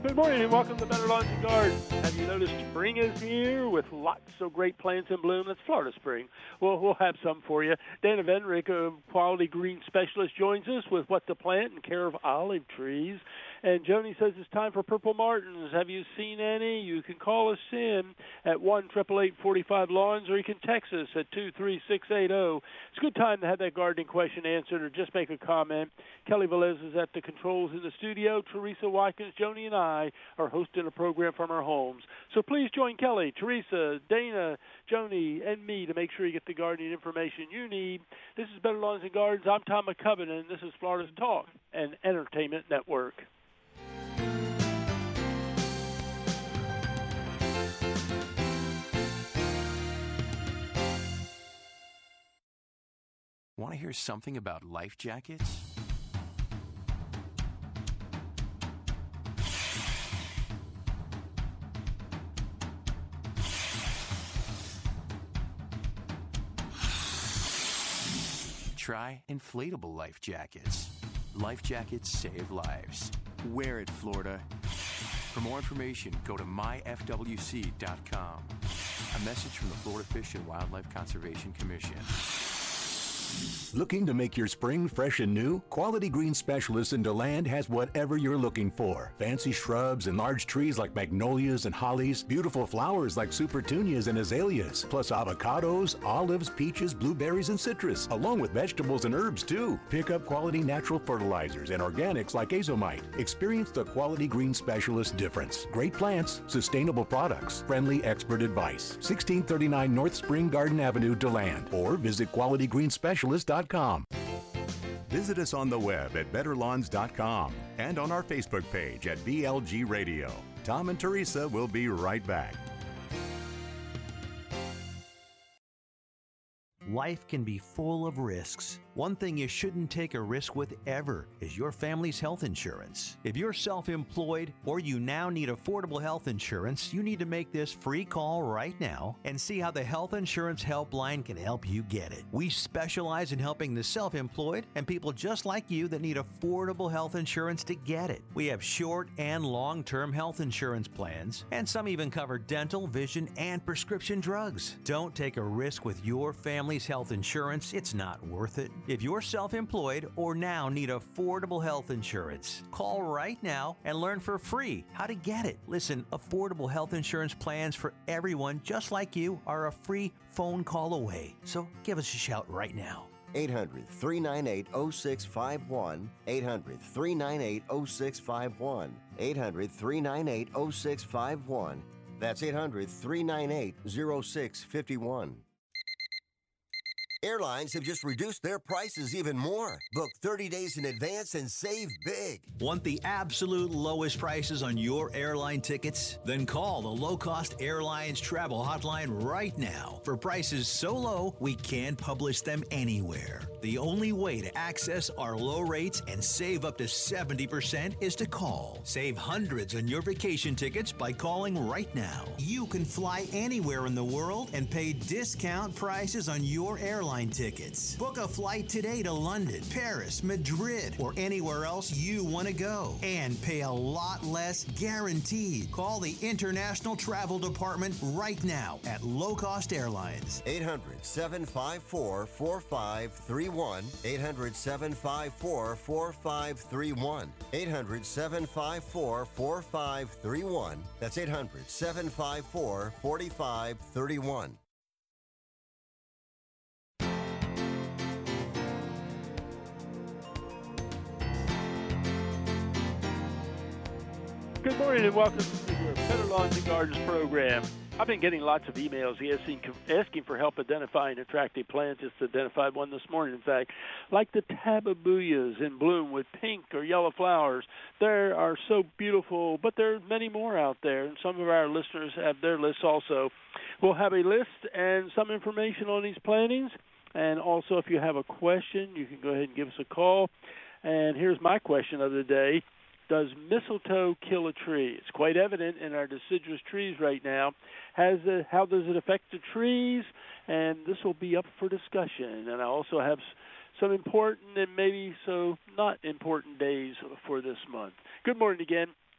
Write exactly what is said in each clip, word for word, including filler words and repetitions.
Good morning and welcome to Better Lawns and Gardens. Have you noticed spring is here with lots of great plants in bloom? That's Florida spring. Well, we'll have some for you. Dana Vendrick, a quality green specialist, joins us with what to plant and care of olive trees. And Joni says it's time for purple martins. Have you seen any? You can call us in at one eight eight eight, four five, lawns, or you can text us at two three six eight zero. It's a good time to have that gardening question answered or just make a comment. Kelly Velez is at the controls in the studio. Teresa Watkins, Joni, and I are hosting a program from our homes. So please join Kelly, Teresa, Dana, Joni, and me to make sure you get the gardening information you need. This is Better Lawns and Gardens. I'm Tom McCubbin, and this is Florida's Talk and Entertainment Network. Want to hear something about life jackets? Try inflatable life jackets. Life jackets save lives. Wear it, Florida. For more information, go to my f w c dot com. A message from the Florida Fish and Wildlife Conservation Commission. Looking to make your spring fresh and new? Quality Green Specialist in DeLand has whatever you're looking for. Fancy shrubs and large trees like magnolias and hollies, beautiful flowers like supertunias and azaleas, plus avocados, olives, peaches, blueberries, and citrus, along with vegetables and herbs too. Pick up quality natural fertilizers and organics like Azomite. Experience the Quality Green Specialist difference. Great plants, sustainable products, friendly expert advice. sixteen thirty-nine North Spring Garden Avenue, DeLand, or visit quality green specialist dot com. Visit us on the web at better lawns dot com and on our Facebook page at B L G Radio. Tom and Teresa will be right back. Life can be full of risks. One thing you shouldn't take a risk with ever is your family's health insurance. If you're self-employed or you now need affordable health insurance, you need to make this free call right now and see how the Health Insurance Helpline can help you get it. We specialize in helping the self-employed and people just like you that need affordable health insurance to get it. We have short and long-term health insurance plans, and some even cover dental, vision, and prescription drugs. Don't take a risk with your family's health insurance. It's not worth it. If you're self-employed or now need affordable health insurance, call right now and learn for free how to get it. Listen, affordable health insurance plans for everyone just like you are a free phone call away. So give us a shout right now. eight hundred, three nine eight, oh six five one. eight hundred, three nine eight, oh six five one. eight hundred, three nine eight, oh six five one. That's eight hundred, three nine eight, oh six five one. Airlines have just reduced their prices even more. Book thirty days in advance and save big. Want the absolute lowest prices on your airline tickets? Then call the Low Cost Airlines Travel Hotline right now for prices so low we can't publish them anywhere. The only way to access our low rates and save up to seventy percent is to call. Save hundreds on your vacation tickets by calling right now. You can fly anywhere in the world and pay discount prices on your airline tickets. Book a flight today to London, Paris, Madrid, or anywhere else you want to go and pay a lot less guaranteed. Call the International Travel Department right now at Low Cost Airlines. eight hundred, seven five four, four five three one. eight hundred, seven five four, four five three one. eight hundred, seven five four, four five three one. That's eight hundred, seven five four, four five three one. Good morning and welcome to your Better Lawns and Gardens program. I've been getting lots of emails asking, asking for help identifying attractive plants. Just identified one this morning, in fact, like the tababuyas in bloom with pink or yellow flowers. They are so beautiful, but there are many more out there, and some of our listeners have their lists also. We'll have a list and some information on these plantings, and also if you have a question, you can go ahead and give us a call. And here's my question of the day. Does mistletoe kill a tree? It's quite evident in our deciduous trees right now. Has a, how does it affect the trees? And this will be up for discussion. And I also have some important and maybe so not important days for this month. Good morning again.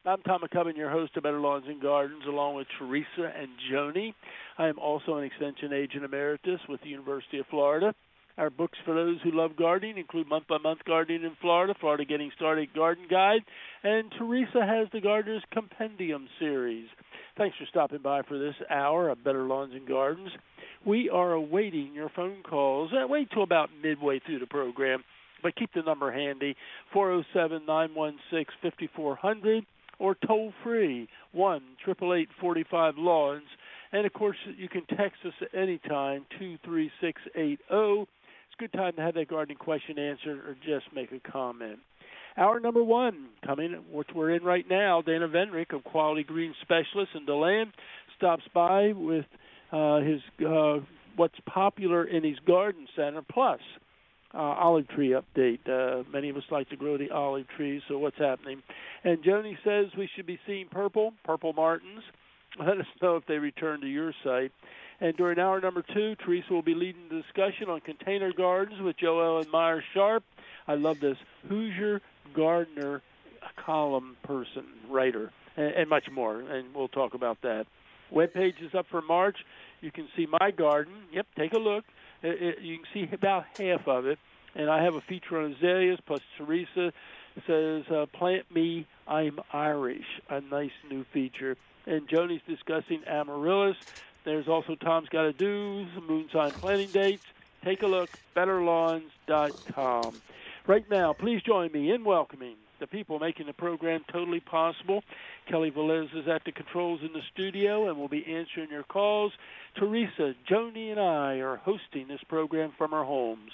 I'm Tom McCubbin, your host of Better Lawns and Gardens, along with Teresa and Joni. I am also an Extension Agent Emeritus with the University of Florida. Our books for those who love gardening include Month by Month Gardening in Florida, Florida Getting Started Garden Guide, and Teresa has the Gardener's Compendium series. Thanks for stopping by for this hour of Better Lawns and Gardens. We are awaiting your phone calls. Uh, wait till about midway through the program, but keep the number handy, four oh seven, nine one six, five four zero zero. Or toll-free, one eight eight eight, four five, lawns. And, of course, you can text us at any time, two three six eight zero. It's a good time to have that gardening question answered or just make a comment. Hour number one, coming, which we're in right now, Dana Venrick of Quality Green Specialist in DeLand stops by with uh, his uh, what's popular in his garden center, plus Uh, olive tree update. Uh, many of us like to grow the olive trees, so what's happening? And Joni says we should be seeing purple, purple martins. Let us know if they return to your site. And during hour number two, Teresa will be leading the discussion on container gardens with Joel and Meyer Sharp. I love this. Hoosier Gardener column person, writer, and, and much more, and we'll talk about that. Webpage is up for March. You can see my garden. Yep, take a look. It, it, you can see about half of it, and I have a feature on azaleas, plus Teresa says, uh, Plant Me, I'm Irish, a nice new feature. And Joni's discussing amaryllis. There's also Tom's Got to Do, some moon sign planting dates. Take a look, better lawns dot com. Right now, please join me in welcoming the people making the program totally possible. Kelly Velez is at the controls in the studio and will be answering your calls. Teresa, Joni, and I are hosting this program from our homes.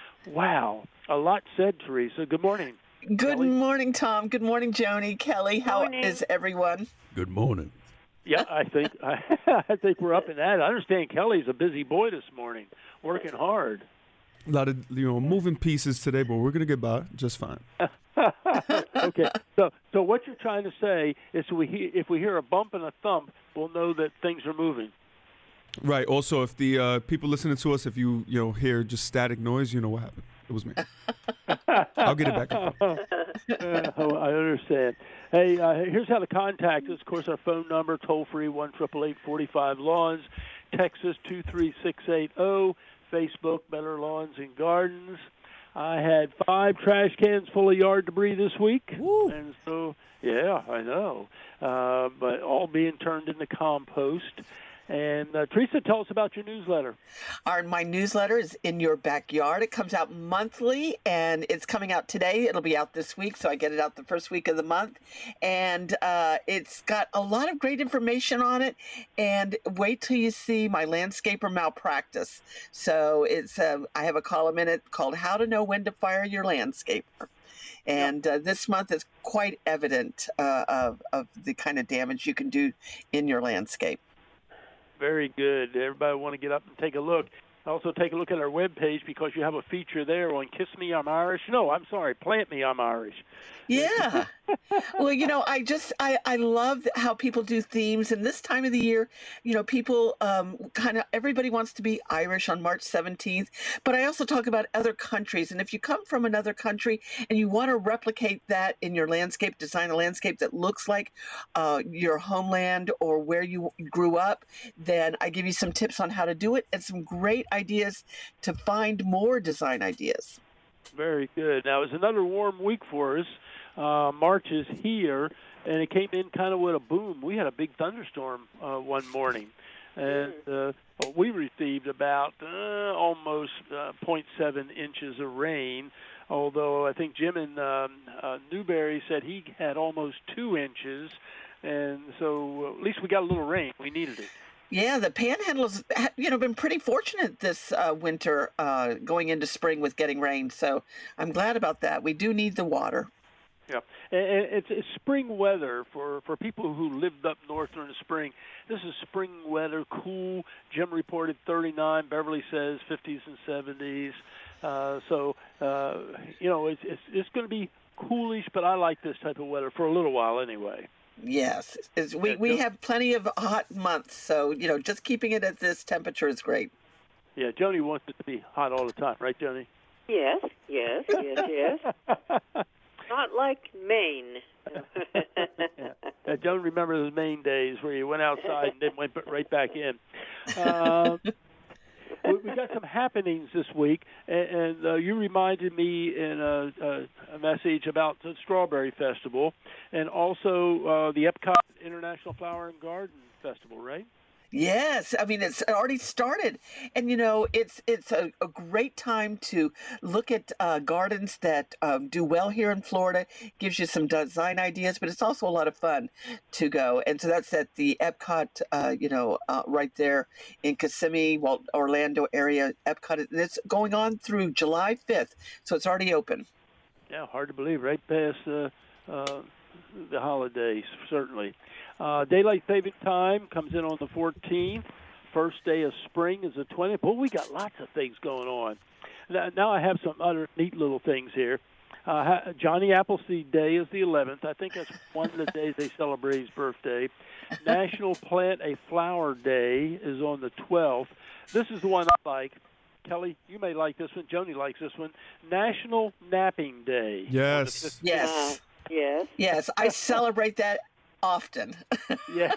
Wow, a lot said, Teresa. Good morning. Good Kelly? morning, Tom. Good morning, Joni. Kelly, how morning. is everyone? Good morning. Yeah, I think I, I think we're up in that. I understand Kelly's a busy boy this morning, working hard. A lot of you know moving pieces today, but we're gonna get by just fine. Okay, so so what you're trying to say is we he, if we hear a bump and a thump, we'll know that things are moving. Right. Also, if the uh, people listening to us, if you you know hear just static noise, you know what happened. It was me. I'll get it back. uh, oh, I understand. Hey, uh, here's how to contact us. Of course, our phone number, toll-free, one eight eight eight, four five, lawns. Texas, two three six eight zero. Facebook, Better Lawns and Gardens. I had five trash cans full of yard debris this week. Woo. And so, yeah, I know. Uh, but all being turned into compost. And uh, Teresa, tell us about your newsletter. Our, my newsletter is In Your Backyard. It comes out monthly, and it's coming out today. It'll be out this week, so I get it out the first week of the month. And uh, it's got a lot of great information on it. And wait till you see my landscaper malpractice. So it's uh, I have a column in it called How to Know When to Fire Your Landscaper. And uh, this month is quite evident uh, of, of the kind of damage you can do in your landscape. Very good. Everybody want to get up and take a look. Also take a look at our webpage because you have a feature there on Kiss Me, I'm Irish. No, I'm sorry, Plant Me, I'm Irish. Yeah. Well, you know, I just, I, I love how people do themes. And this time of the year, you know, people um, kind of, everybody wants to be Irish on March seventeenth. But I also talk about other countries. And if you come from another country and you want to replicate that in your landscape, design a landscape that looks like uh, your homeland or where you grew up, then I give you some tips on how to do it and some great ideas to find more design ideas. Very good. Now, it's another warm week for us. Uh, March is here, and it came in kind of with a boom. We had a big thunderstorm uh, one morning, and uh, we received about uh, almost uh, zero point seven inches of rain, although I think Jim in um, uh, Newberry said he had almost two inches, and so at least we got a little rain. We needed it. Yeah, the Panhandle's, you know, been pretty fortunate this uh, winter uh, going into spring with getting rain. So I'm glad about that. We do need the water. Yeah, and it's, it's spring weather for, for people who lived up north during the spring. This is spring weather, cool. Jim reported thirty-nine. Beverly says fifties and seventies. Uh, so, uh, you know, it's, it's, it's going to be coolish, but I like this type of weather for a little while anyway. Yes, it's, we, we have plenty of hot months, so, you know, just keeping it at this temperature is great. Yeah, Joni wants it to be hot all the time, right, Joni? Yes, yes, yes, yes. not like Maine. Yeah. I don't remember those Maine days where you went outside and then went right back in. Uh, we, we got some happenings this week, and, and uh, you reminded me in a, a, a message about the Strawberry Festival and also uh, the Epcot International Flower and Garden Festival, right? Yes, I mean it's already started, and you know it's it's a, a great time to look at uh, gardens that um, do well here in Florida. Gives you some design ideas, but it's also a lot of fun to go. And so that's at the Epcot, uh, you know, uh, right there in Kissimmee, well, Orlando area. Epcot, and it's going on through July fifth, so it's already open. Yeah, hard to believe, right past uh, uh, the holidays, certainly. Uh, daylight saving time comes in on the fourteenth. First day of spring is the twentieth. But we got lots of things going on. Now, now I have some other neat little things here. Uh, Johnny Appleseed Day is the eleventh. I think that's one of the days they celebrate his birthday. National Plant a Flower Day is on the twelfth. This is the one I like. Kelly, you may like this one. Joni likes this one. National Napping Day. Yes. Yes. Uh, yes. Yes, I celebrate that often. Yeah.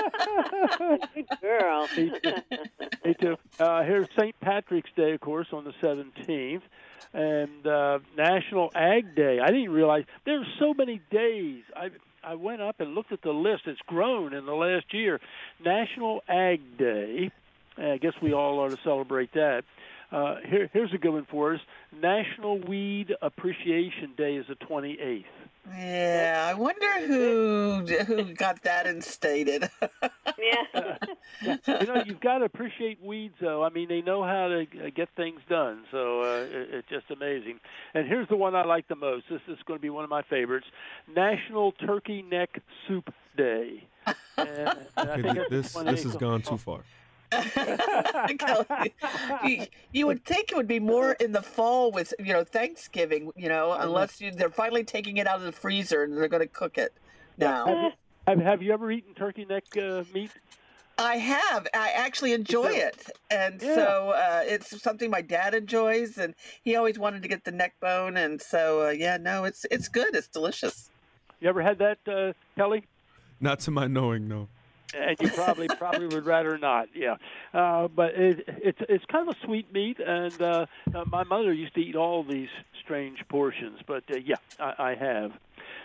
Good girl. Me too. Me too. Uh, here's Saint Patrick's Day, of course, on the seventeenth. And uh, National Ag Day. I didn't realize there's so many days. I I went up and looked at the list. It's grown in the last year. National Ag Day. I guess we all ought to celebrate that. Uh, here, here's a good one for us. National Weed Appreciation Day is the twenty-eighth. Yeah, I wonder who who got that instated. Yeah. uh, yeah. You know, you've got to appreciate weeds, though. I mean, they know how to uh, get things done, so uh, it, it's just amazing. And here's the one I like the most. This is going to be one of my favorites. National Turkey Neck Soup Day. And, and I Okay, think that's this one this they has call- gone too far. you, you would think it would be more in the fall with, you know, Thanksgiving, you know, unless you, they're finally taking it out of the freezer and they're going to cook it now. Have, have you ever eaten turkey neck uh, meat? I have. I actually enjoy it. And Yeah. so uh, it's something my dad enjoys, and he always wanted to get the neck bone. And so, uh, yeah, no, it's it's good. It's delicious. You ever had that, uh, Kelly? Not to my knowing, no. And you probably probably would rather not, yeah. Uh, but it, it's it's kind of a sweet meat, and uh, uh, my mother used to eat all these strange portions. But uh, yeah, I, I have.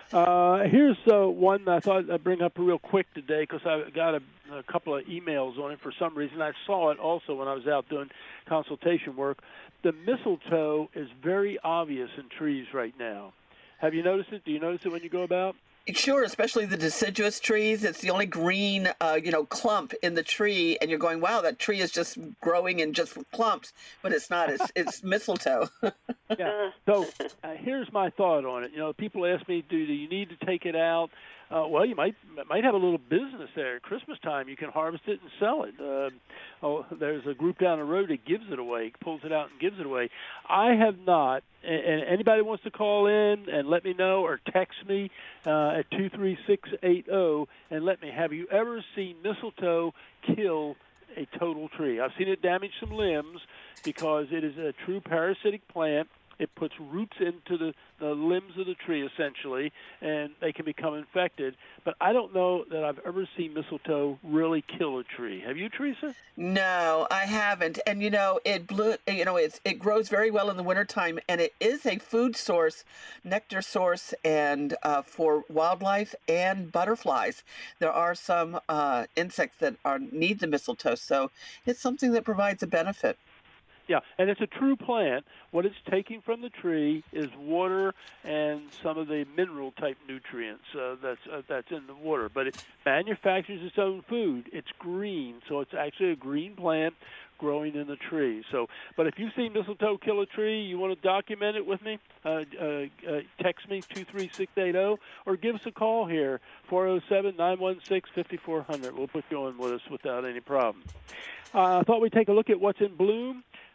Uh, here's uh, one I thought I'd bring up real quick today because I got a, a couple of emails on it for some reason. I saw it also when I was out doing consultation work. The mistletoe is very obvious in trees right now. Have you noticed it? Do you notice it when you go about? Sure, especially the deciduous trees. It's the only green, uh, you know, clump in the tree, and you're going, "Wow, that tree is just growing in just clumps," but it's not. It's it's mistletoe. Yeah. So uh, here's my thought on it. You know, people ask me, "Do, do you need to take it out?" Uh, well, you might might have a little business there. At Christmas time, you can harvest it and sell it. Uh, oh, there's a group down the road that gives it away, pulls it out and gives it away. I have not. And anybody wants to call in and let me know, or text me uh, at two three six eight zero and let me. Have you ever seen mistletoe kill a total tree? I've seen it damage some limbs because it is a true parasitic plant. It puts roots into the, the limbs of the tree, essentially, and they can become infected. But I don't know that I've ever seen mistletoe really kill a tree. Have you, Teresa? No, I haven't. And you know, it blew. You know, it's it grows very well in the wintertime, and it is a food source, nectar source, and uh, for wildlife and butterflies. There are some uh, insects that are need the mistletoe, so it's something that provides a benefit. Yeah, and it's a true plant. What it's taking from the tree is water and some of the mineral-type nutrients uh, that's uh, that's in the water. But it manufactures its own food. It's green, so it's actually a green plant growing in the tree. So, but if you've seen mistletoe kill a tree, you want to document it with me, uh, uh, uh, text me two three six eight zero or give us a call here, four oh seven, nine one six, five four zero zero. We'll put you on with us without any problem. Uh, I thought we'd take a look at what's in bloom.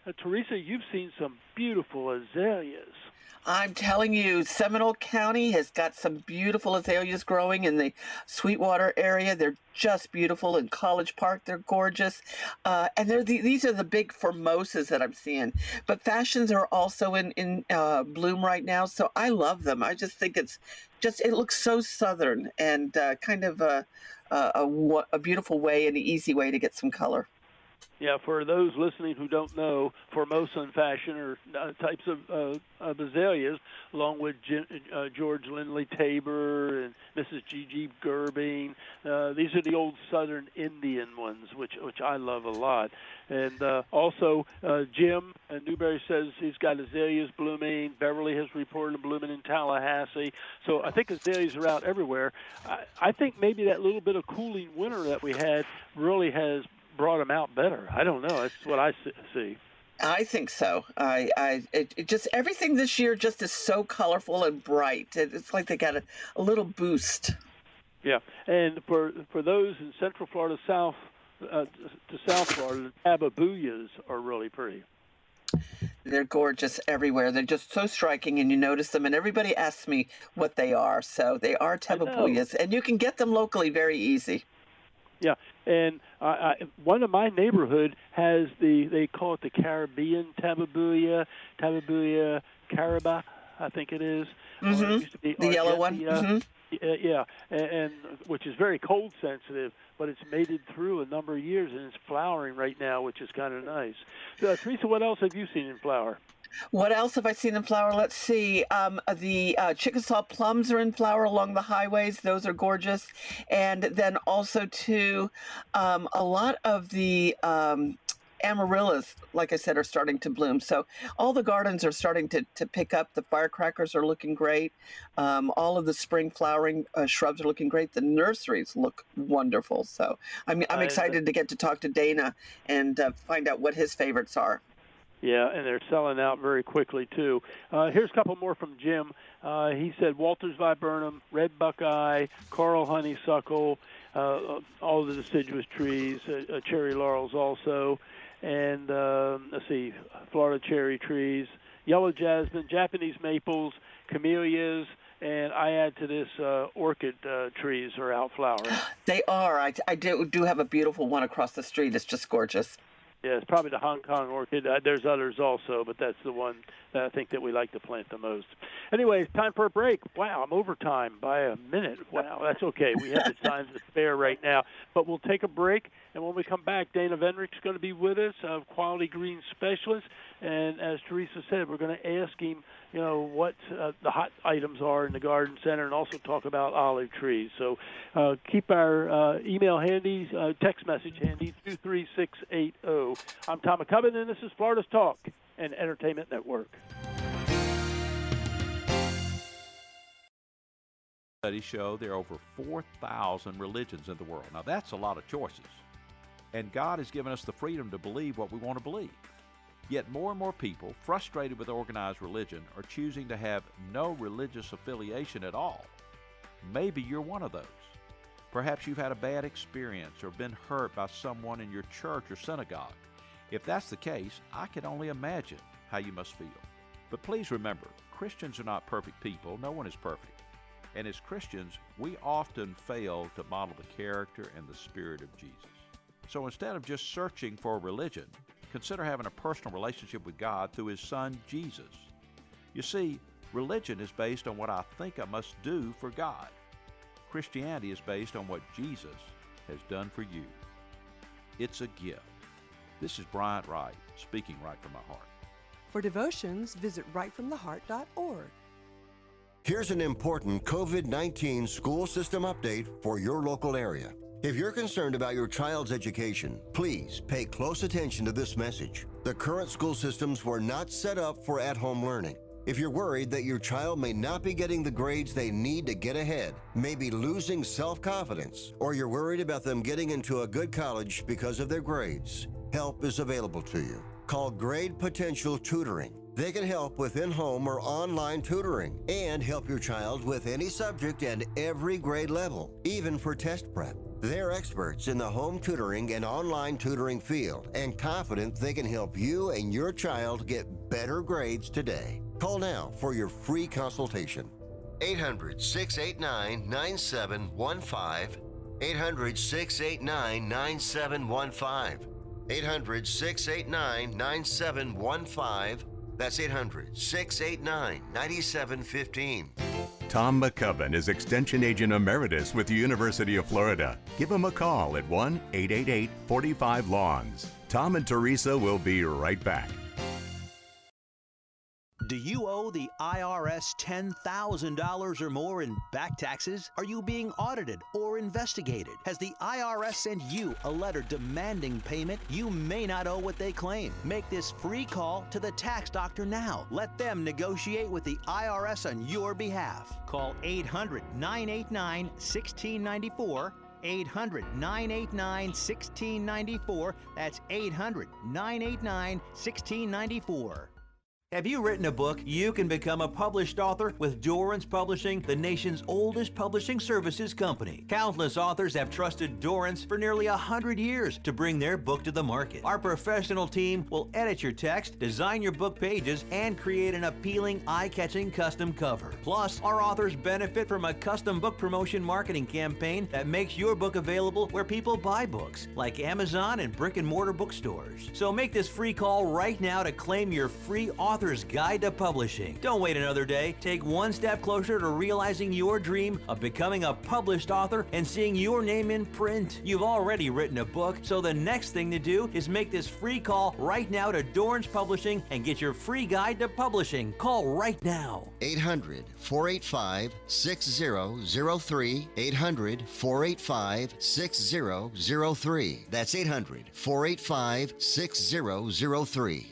uh, Teresa, you've seen some beautiful azaleas. I'm telling you, Seminole County has got some beautiful azaleas growing in the Sweetwater area. They're just beautiful. In College Park, they're gorgeous. Uh, and they're the, these are the big formosas that I'm seeing. But fashions are also in, in uh, bloom right now, so I love them. I just think it's just, it looks so southern and uh, kind of a, a, a, a beautiful way and an easy way to get some color. Yeah, for those listening who don't know, Formosa and fashion are uh, types of, uh, of azaleas, along with G- uh, George Lindley Tabor and Missus G G Gerbing. Uh, these are the old Southern Indian ones, which which I love a lot. And uh, also, uh, Jim at Newberry says he's got azaleas blooming. Beverly has reported them blooming in Tallahassee. So I think azaleas are out everywhere. I, I think maybe that little bit of cooling winter that we had really has brought them out better. I don't know. That's what I see. I think so. I, I, it, it just everything this year just is so colorful and bright. It, it's like they got a, a little boost. Yeah, and for for those in Central Florida, South uh, to South Florida, the tababuyas are really pretty. They're gorgeous everywhere. They're just so striking, and you notice them. And everybody asks me what they are. So they are tababuyas, and you can get them locally very easy. Yeah, and I, I, one of my neighborhood has the, they call it the Caribbean tababuya, tababuya cariba, I think it is. Mm-hmm. Or it used to be the yellow one. Argentina. Mm-hmm. Uh, yeah, and, and which is very cold sensitive, but it's mated through a number of years, and it's flowering right now, which is kind of nice. Uh, Teresa, what else have you seen in flower? What else have I seen in flower? Let's see. Um, the uh, Chickasaw plums are in flower along the highways. Those are gorgeous. And then also, too, um, a lot of the um, amaryllis, like I said, are starting to bloom. So all the gardens are starting to, to pick up. The firecrackers are looking great. Um, all of the spring flowering uh, shrubs are looking great. The nurseries look wonderful. So I'm, I'm excited to get to talk to Dana and uh, find out what his favorites are. Yeah, and they're selling out very quickly, too. Uh, here's a couple more from Jim. Uh, he said Walters viburnum, red buckeye, coral honeysuckle, uh, all the deciduous trees, uh, uh, cherry laurels also, and uh, let's see, Florida cherry trees, yellow jasmine, Japanese maples, camellias, and I add to this uh, orchid uh, trees are out flowering. They are. I, I do, do have a beautiful one across the street. It's just gorgeous. Yeah, it's probably the Hong Kong orchid. Uh, there's others also, but that's the one that I think that we like to plant the most. Anyway, it's time for a break. Wow, I'm over time by a minute. Wow, that's okay. We have the time to spare right now. But we'll take a break, and when we come back, Dana Vendrick's going to be with us, uh, Quality Green Specialist. And as Teresa said, we're going to ask him, you know, what uh, the hot items are in the garden center, and also talk about olive trees. So uh, keep our uh, email handy, uh, text message handy, two three six eight zero. I'm Tom McCubbin, and this is Florida's Talk and Entertainment Network. Studies show there are over four thousand religions in the world. Now, that's a lot of choices. And God has given us the freedom to believe what we want to believe. Yet more and more people, frustrated with organized religion, are choosing to have no religious affiliation at all. Maybe you're one of those. Perhaps you've had a bad experience or been hurt by someone in your church or synagogue. If that's the case, I can only imagine how you must feel. But please remember, Christians are not perfect people. No one is perfect. And as Christians, we often fail to model the character and the spirit of Jesus. So instead of just searching for a religion, consider having a personal relationship with God through His Son, Jesus. You see, religion is based on what I think I must do for God. Christianity is based on what Jesus has done for you. It's a gift. This is Bryant Wright, speaking right from my heart. For devotions, visit right from the heart dot org. Here's an important COVID nineteen school system update for your local area. If you're concerned about your child's education, please pay close attention to this message. The current school systems were not set up for at-home learning. If you're worried that your child may not be getting the grades they need to get ahead, may be losing self-confidence, or you're worried about them getting into a good college because of their grades, help is available to you. Call Grade Potential Tutoring. They can help with in-home or online tutoring and help your child with any subject and every grade level, even for test prep. They're experts in the home tutoring and online tutoring field and confident they can help you and your child get better grades today. Call now for your free consultation. eight hundred, six eight nine, nine seven one five. eight hundred, six eight nine, nine seven one five. eight hundred, six eight nine, nine seven one five. That's eight hundred, six eight nine, nine seven one five. Tom McCubbin is Extension Agent Emeritus with the University of Florida. Give him a call at one eight eight eight, four five, lawns. Tom and Teresa will be right back. Do you owe the I R S ten thousand dollars or more in back taxes? Are you being audited or investigated? Has the I R S sent you a letter demanding payment? You may not owe what they claim. Make this free call to the tax doctor now. Let them negotiate with the I R S on your behalf. Call eight hundred, nine eight nine, one six nine four. eight hundred, nine eight nine, one six nine four. That's eight hundred, nine eight nine, one six nine four. Have you written a book? You can become a published author with Dorrance Publishing, the nation's oldest publishing services company. Countless authors have trusted Dorrance for nearly one hundred years to bring their book to the market. Our professional team will edit your text, design your book pages, and create an appealing, eye-catching custom cover. Plus, our authors benefit from a custom book promotion marketing campaign that makes your book available where people buy books, like Amazon and brick-and-mortar bookstores. So make this free call right now to claim your free author Author's Guide to Publishing. Don't wait another day. Take one step closer to realizing your dream of becoming a published author and seeing your name in print. You've already written a book, so the next thing to do is make this free call right now to Dorrance Publishing and get your free guide to publishing. Call right now. eight hundred, four eight five, six zero zero three. eight hundred, four eight five, six zero zero three. That's eight hundred, four eight five, six zero zero three.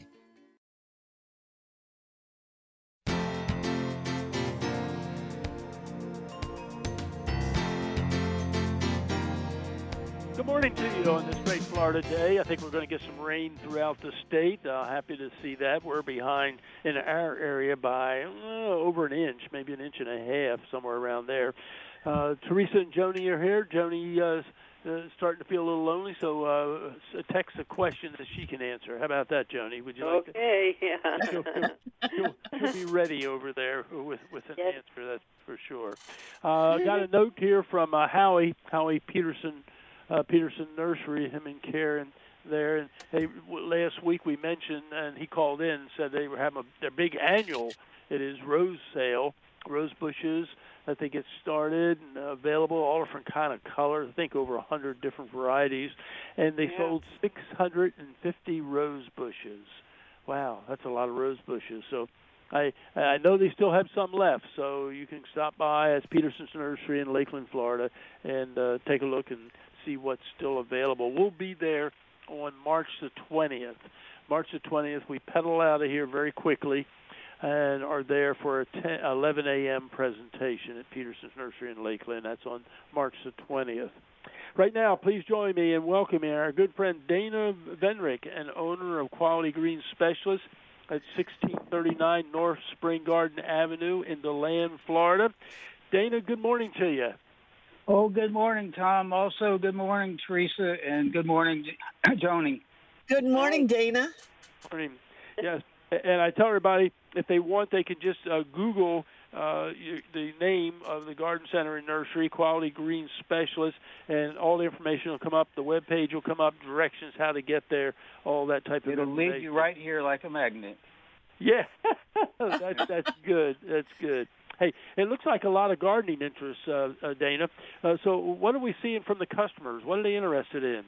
Good morning to you on this great Florida day. I think we're going to get some rain throughout the state. Uh, happy to see that. We're behind in our area by uh, over an inch, maybe an inch and a half, somewhere around there. Uh, Teresa and Joni are here. Joni uh, uh, starting to feel a little lonely, so uh, text a question that she can answer. How about that, Joni? Would you like to? Okay, yeah. She'll, she'll, she'll be ready over there with, with an Yes. answer, that's for sure. Uh, got a note here from uh, Howie, Howie Peterson. Uh, Peterson Nursery, him and Karen there. And they, last week we mentioned, and he called in and said they were having a, their big annual. It is rose sale, rose bushes that they get started and uh, available, all different kind of colors. I think over a hundred different varieties, and they Yeah. sold six hundred fifty rose bushes. Wow, that's a lot of rose bushes. So. I I know they still have some left, so you can stop by at Peterson's Nursery in Lakeland, Florida, and uh, take a look and see what's still available. We'll be there on March the twentieth. March the twentieth, we pedal out of here very quickly and are there for a ten, eleven a.m. presentation at Peterson's Nursery in Lakeland. That's on March the twentieth. Right now, please join me in welcoming our good friend Dana Venrick, an owner of Quality Green Specialist at sixteen thirty-nine North Spring Garden Avenue in DeLand, Florida. Dana, good morning to you. Oh, good morning, Tom. Also, good morning, Teresa, and good morning, Joni. Good morning, Dana. Morning. Yes, and I tell everybody if they want, they can just uh, Google uh, you, the name of the garden center and nursery, Quality Green Specialist, and all the information will come up. The web page will come up, directions how to get there, all that type of It'll information. lead you right here like a magnet. Yeah, that's that's good. That's good. Hey, it looks like a lot of gardening interest, uh, uh, Dana. Uh, so what are we seeing from the customers? What are they interested in?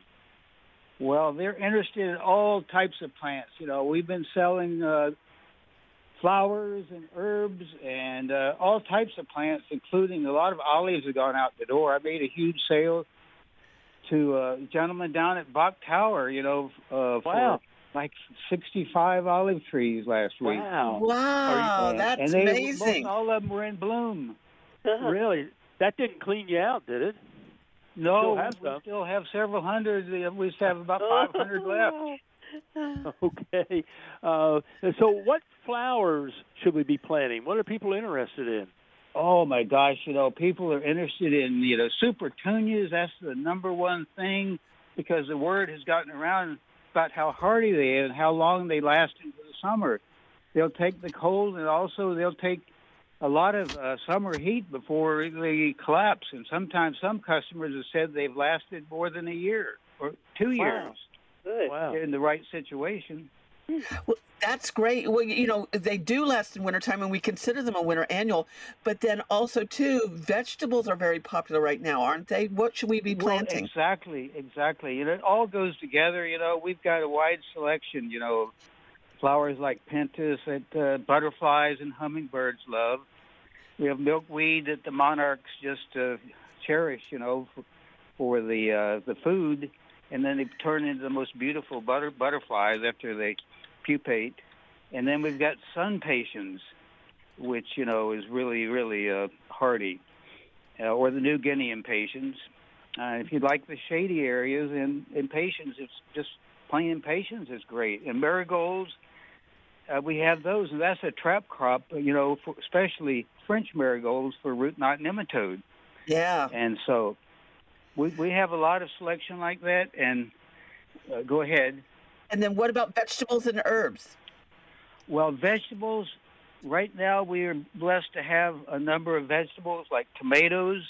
Well, they're interested in all types of plants. You know, we've been selling uh, flowers and herbs and uh, all types of plants, including a lot of olives have gone out the door. I made a huge sale to a gentleman down at Bach Tower, you know, uh, for Wow. like sixty-five olive trees last week. Wow. Wow, And- that's and they, amazing. most all of them were in bloom. Really? That didn't clean you out, did it? No, still have we some. still have several hundred. We still have about five hundred left. Okay. Uh, so what flowers should we be planting? What are people interested in? Oh my gosh, you know, people are interested in, you know, super petunias. That's the number one thing because the word has gotten around about how hardy they are and how long they last into the summer. They'll take the cold and also they'll take a lot of uh, summer heat before they collapse. And sometimes some customers have said they've lasted more than a year or two Wow. years Good. Wow. in the right situation. Well, that's great. Well, you know, they do last in wintertime, and we consider them a winter annual. But then also, too, vegetables are very popular right now, aren't they? What should we be planting? Well, exactly, exactly. You know, it all goes together. You know, we've got a wide selection, you know, flowers like pentas that uh, butterflies and hummingbirds love. We have milkweed that the monarchs just uh, cherish, you know, for, for the uh, the food. And then they turn into the most beautiful butter, butterflies after they pupate. And then we've got sun patiens, which, you know, is really, really uh, hardy, uh, or the New Guinea impatiens. Uh, if you like the shady areas and impatiens, it's just plain impatiens is great. And marigolds, uh, we have those, and that's a trap crop, you know, for, especially French marigolds for root knot nematode. Yeah. And so we we have a lot of selection like that. And uh, go ahead. And then what about vegetables and herbs? Well, vegetables, right now we are blessed to have a number of vegetables like tomatoes.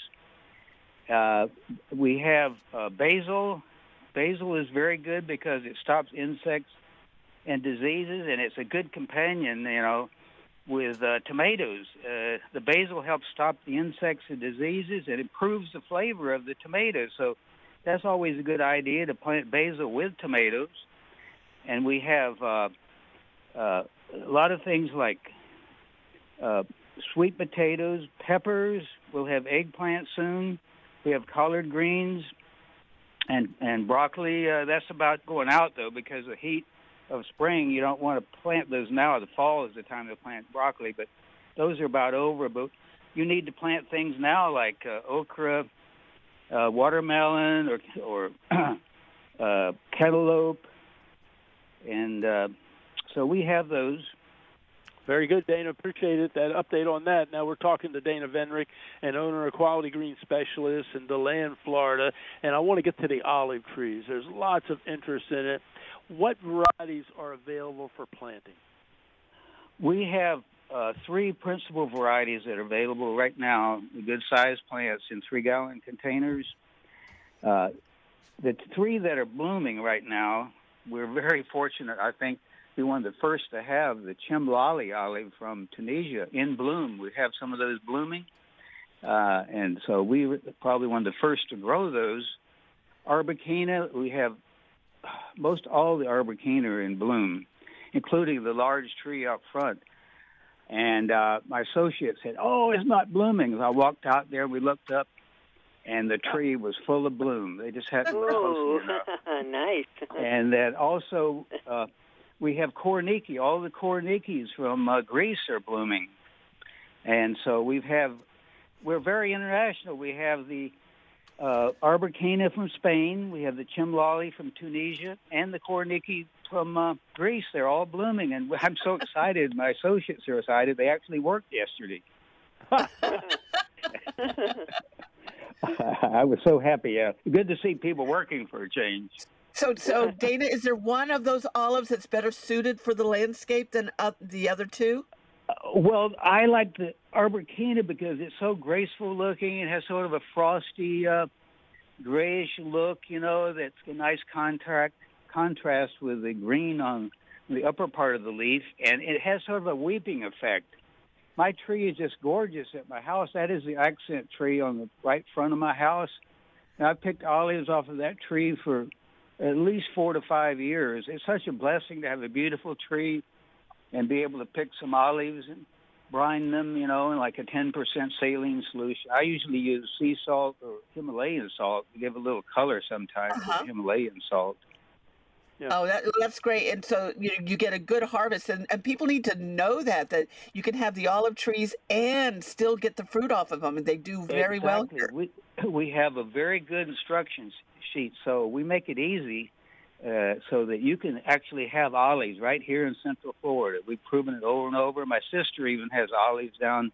Uh, we have uh, basil. Basil is very good because it stops insects and diseases, and it's a good companion, you know, with uh, tomatoes. Uh, the basil helps stop the insects and diseases and improves the flavor of the tomatoes. So that's always a good idea to plant basil with tomatoes. And we have uh, uh, a lot of things like uh, sweet potatoes, peppers. We'll have eggplant soon. We have collard greens and, and broccoli. Uh, that's about going out, though, because the heat of spring, you don't want to plant those now. The fall is the time to plant broccoli, but those are about over. But you need to plant things now like uh, okra, uh, watermelon, or or uh, cantaloupe, and uh, so we have those. Very good, Dana. Appreciate it. That update on that. Now we're talking to Dana Venrick, an owner of Quality Green Specialist in DeLand, Florida. And I want to get to the olive trees. There's lots of interest in it. What varieties are available for planting? We have uh, three principal varieties that are available right now, good-sized plants in three-gallon containers. Uh, the three that are blooming right now, we're very fortunate, I think, be one of the first to have the Chimlali olive from Tunisia in bloom. We have some of those blooming, uh, and so we were probably one of the first to grow those. Arbequina, we have most all the Arbequina are in bloom, including the large tree up front. And uh, my associate said, "Oh, it's not blooming." I walked out there, we looked up, and the tree was full of bloom. They just hadn't been close enough. Nice. And then also, uh, we have Korniki. All the Kornikis from uh, Greece are blooming. And so we have, we're very international. We have the uh, Arbequina from Spain. We have the Chimlali from Tunisia and the Korniki from uh, Greece. They're all blooming. And I'm so excited. My associates are excited. They actually worked yesterday. I was so happy. Uh, good to see people working for a change. So, so Dana, is there one of those olives that's better suited for the landscape than uh, the other two? Uh, well, I like the Arbequina because it's so graceful looking. It has sort of a frosty, uh, grayish look, you know, that's a nice contract, contrast with the green on the upper part of the leaf. And it has sort of a weeping effect. My tree is just gorgeous at my house. That is the accent tree on the right front of my house. And I've picked olives off of that tree for at least four to five years. It's such a blessing to have a beautiful tree and be able to pick some olives and brine them, you know, in like a ten percent saline solution. I usually use sea salt or Himalayan salt to give a little color sometimes Uh-huh. with Himalayan salt. Yeah. Oh, that, that's great. And so you, you get a good harvest. And, and people need to know that, that you can have the olive trees and still get the fruit off of them. And they do very well Exactly. here. We, we have a very good instructions sheet, so we make it easy uh, so that you can actually have olives right here in Central Florida. We've proven it over and over. My sister even has olives down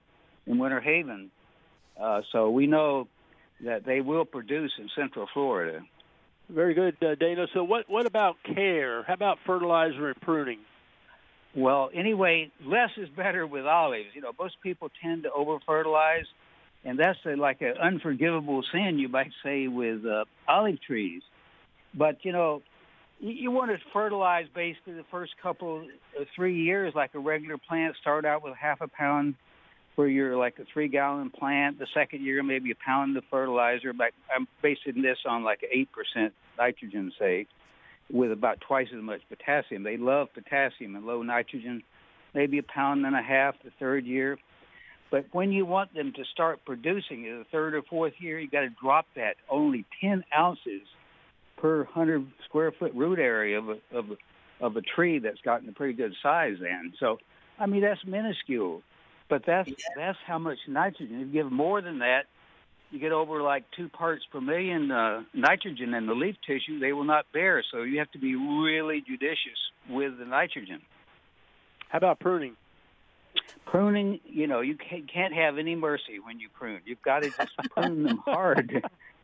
in Winter Haven. Uh, so we know that they will produce in Central Florida. Very good, uh, Dana. So what, what about care? How about fertilizer and pruning? Well, anyway, less is better with olives. You know, most people tend to over-fertilize, and that's a, like an unforgivable sin, you might say, with uh, olive trees. But, you know, you, you want to fertilize basically the first couple, uh, three years like a regular plant. Start out with half a pound for your, like a three-gallon plant. The second year, maybe a pound of fertilizer. But I'm basing this on like eight percent nitrogen, say, with about twice as much potassium. They love potassium and low nitrogen, maybe a pound and a half the third year. But when you want them to start producing in the third or fourth year, you got to drop that only ten ounces per one hundred square foot root area of a, of a, of a tree that's gotten a pretty good size then. So, I mean, that's minuscule. But that's, that's how much nitrogen. If you give more than that, you get over like two parts per million uh, nitrogen in the leaf tissue, they will not bear. So you have to be really judicious with the nitrogen. How about pruning? Pruning, you know, you can't, can't have any mercy when you prune. You've got to just prune them hard.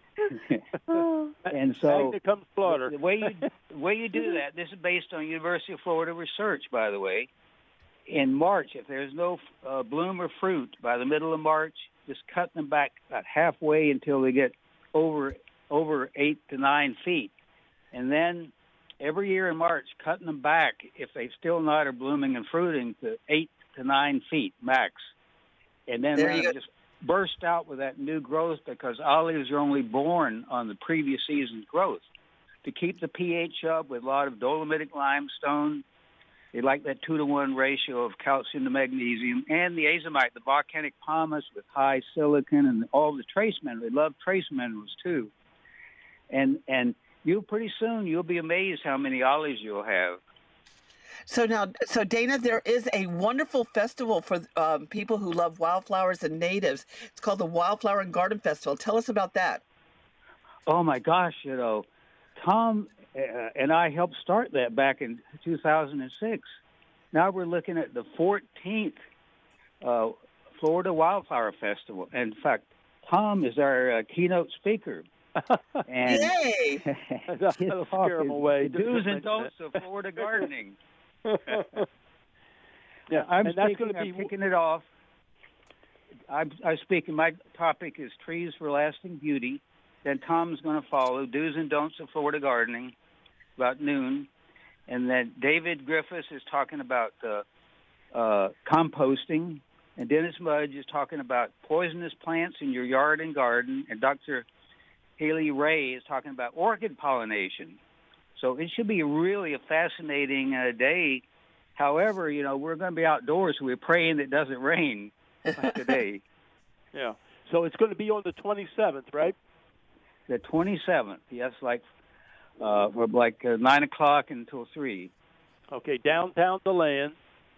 And so Magna cum slaughter. The way you the way you do that, this is based on University of Florida research, by the way. In March, if there's no uh, bloom or fruit by the middle of March, just cut them back about halfway until they get over over eight to nine feet. And then every year in March, cutting them back if they still not are blooming and fruiting to eight to nine feet max. And then There let you them go. just burst out with that new growth, because olives are only born on the previous season's growth. To keep the pH up with a lot of dolomitic limestone, they like that two to one ratio of calcium to magnesium, and the azomite, the volcanic pumice with high silicon, and all the trace minerals. They love trace minerals too. And and you pretty soon you'll be amazed how many olives you'll have. So now, so Dana, there is a wonderful festival for um, people who love wildflowers and natives. It's called the Wildflower and Garden Festival. Tell us about that. Oh my gosh, you know, Tom uh, and I helped start that back in two thousand six. Now we're looking at the fourteenth uh, Florida Wildflower Festival. In fact, Tom is our uh, keynote speaker. And Yay! That'll scare them away. The do's and don'ts of Florida gardening. Yeah, I'm and that's speaking, going to be I'm kicking it off. I'm, I'm speaking, my topic is trees for lasting beauty. Then Tom's going to follow do's and don'ts of Florida gardening about noon. And then David Griffiths is talking about uh, uh, composting. And Dennis Mudge is talking about poisonous plants in your yard and garden. And Doctor Haley Ray is talking about orchid pollination. So it should be really a fascinating uh, day. However, you know, we're going to be outdoors, so we're praying it doesn't rain like today. Yeah. So it's going to be on the twenty-seventh, right? The twenty-seventh, yes, like uh, from like uh, nine o'clock until three. Okay, downtown DeLand.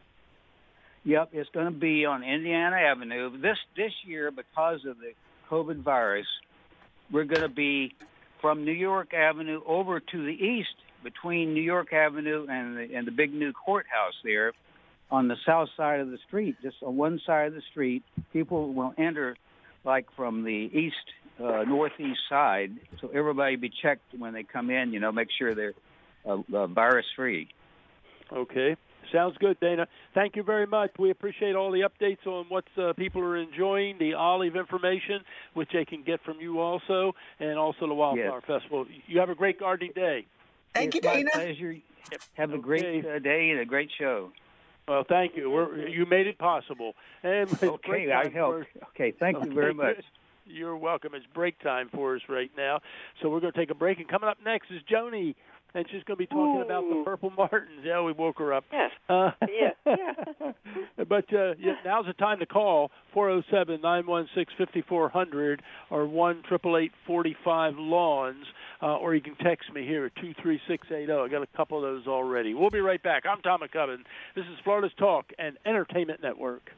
Yep, it's going to be on Indiana Avenue. This this year, because of the COVID virus, we're going to be from New York Avenue over to the east, between New York Avenue and the, and the big new courthouse there, on the south side of the street. Just on one side of the street, people will enter like from the east, uh, northeast side, so everybody be checked when they come in, you know, make sure they're uh, uh, virus-free. Okay. Sounds good, Dana. Thank you very much. We appreciate all the updates on what uh, people are enjoying, the olive information, which they can get from you also, and also the Wildflower Yes. Festival. You have a great gardening day. Thank it's you, my Dana. pleasure. Have a Okay. great uh, day and a great show. Well, thank you. We're, you made it possible. And it's break Okay, I time helped. for- Okay, thank you very Okay, much. good. You're welcome. It's break time for us right now. So we're going to take a break. And coming up next is Joni. And she's going to be talking Ooh. about the purple martins. Yeah, we woke her up. Yes. Uh, Yeah, yeah. but uh, yeah, now's the time to call four oh seven, nine one six, five four zero zero or one eight eight eight, four five, lawns, uh, or you can text me here at two three six eight zero. I got a couple of those already. We'll be right back. I'm Tom McCubbin. This is Florida's Talk and Entertainment Network.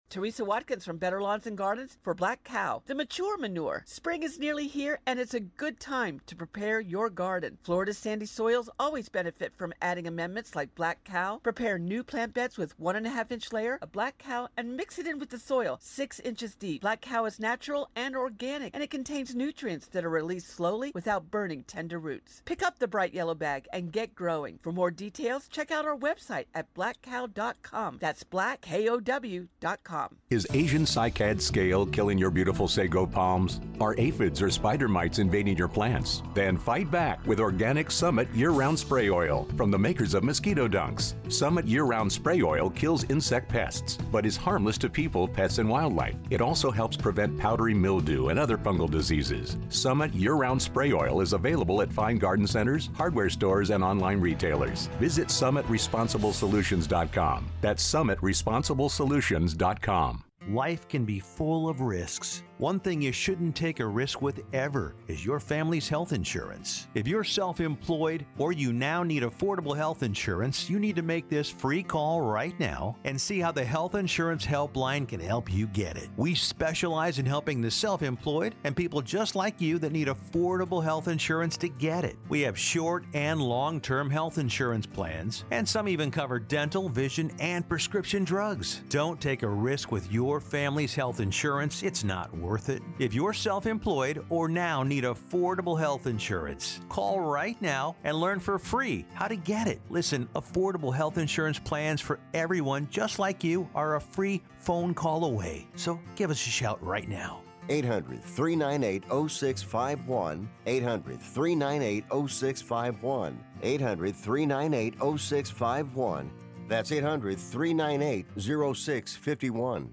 Teresa Watkins from Better Lawns and Gardens for Black Cow, the mature manure. Spring is nearly here, and it's a good time to prepare your garden. Florida's sandy soils always benefit from adding amendments like Black Cow. Prepare new plant beds with one and a half inch layer of Black Cow and mix it in with the soil six inches deep. Black Cow is natural and organic, and it contains nutrients that are released slowly without burning tender roots. Pick up the bright yellow bag and get growing. For more details, check out our website at black cow dot com. That's black kow dot com. Is Asian cycad scale killing your beautiful sago palms? Are aphids or spider mites invading your plants? Then fight back with Organic Summit Year-Round Spray Oil from the makers of Mosquito Dunks. Summit Year-Round Spray Oil kills insect pests, but is harmless to people, pets, and wildlife. It also helps prevent powdery mildew and other fungal diseases. Summit Year-Round Spray Oil is available at fine garden centers, hardware stores, and online retailers. Visit summit responsible solutions dot com. That's summit responsible solutions dot com. Life can be full of risks. One thing you shouldn't take a risk with ever is your family's health insurance. If you're self-employed or you now need affordable health insurance, you need to make this free call right now and see how the Health Insurance Helpline can help you get it. We specialize in helping the self-employed and people just like you that need affordable health insurance to get it. We have short and long-term health insurance plans, and some even cover dental, vision, and prescription drugs. Don't take a risk with your family's health insurance. It's not worth worth it. If you're self-employed or now need affordable health insurance, call right now and learn for free how to get it. Listen, affordable health insurance plans for everyone just like you are a free phone call away. So give us a shout right now. eight hundred, three nine eight, oh six five one. eight hundred, three nine eight, oh six five one. eight hundred, three nine eight, oh six five one. That's eight hundred, three nine eight, oh six five one.